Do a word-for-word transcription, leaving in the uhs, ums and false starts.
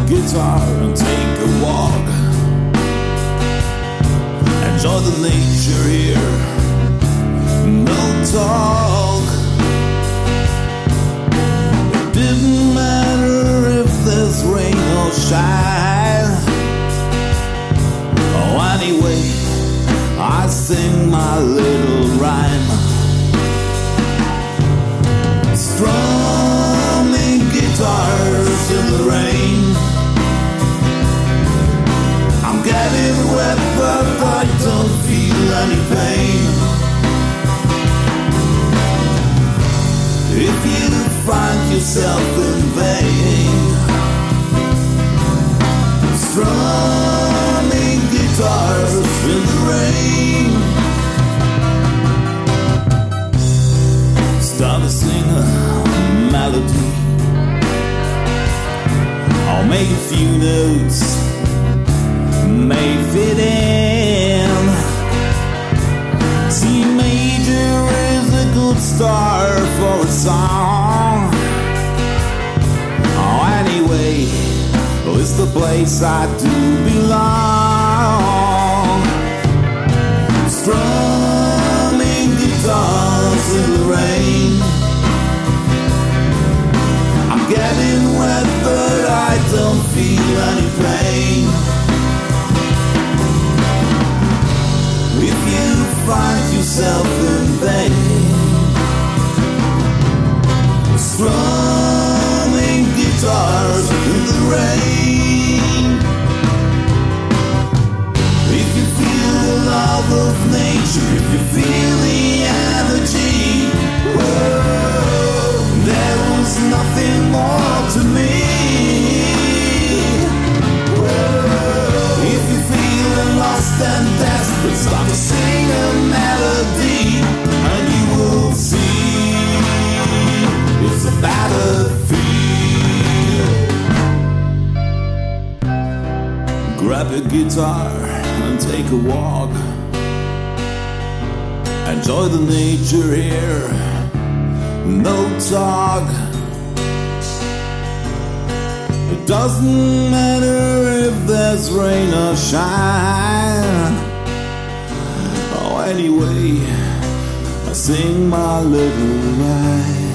guitar and take a walk. Enjoy the nature here, no talk. It didn't matter if there's rain or shine. Oh, anyway, I sing my little rhyme. Strumming guitars in the rain. I'm getting wet but I don't feel any pain. If you find yourself in vain, strumming guitars in the rain, start to sing a melody. I'll make a few notes, may fit in. C major is a good start for a song. Oh, anyway, it's the place I do belong. Strumming guitars in the rain. I'm getting wet but I don't feel any pain. If you find yourself in vain, strumming guitars in the rain. If you feel the love of nature, if you feel the energy, whoa, there was nothing more to me. Whoa, if you feel lost and desperate, start to sing a melody, and you will see it's a battlefield. Grab your guitar and take a walk. Enjoy the nature here, no talk. It doesn't matter if there's rain or shine. Oh, anyway, I sing my little rhyme.